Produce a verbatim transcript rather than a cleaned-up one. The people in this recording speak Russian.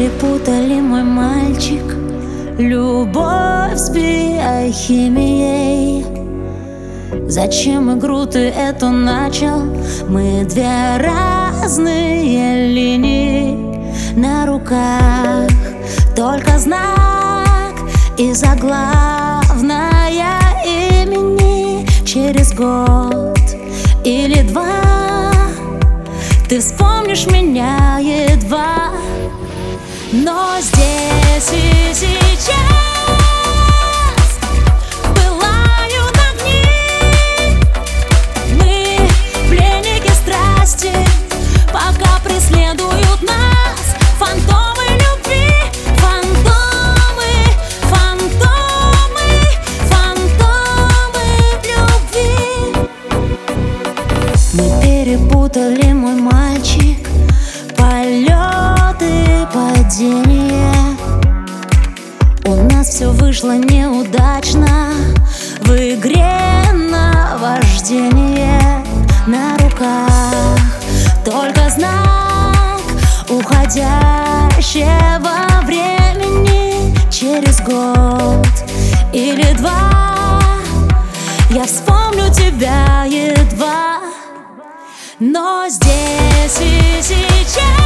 перепутали, мой мальчик, любовь с биохимией. Зачем игру ты эту начал? Мы две разные линии на руках, только знак и заглавная имени. Через год или два ты вспомнишь меня едва, но здесь и сейчас пылают огни. Мы пленники страсти, пока преследуют нас фантомы любви. Фантомы, фантомы, фантомы любви. Мы перепутали, мой мальчик, полеты, падения. У нас все вышло неудачно в игре наваждения. На руках только знак уходящего времени. Через год или два я вспомню тебя едва, но здесь и сейчас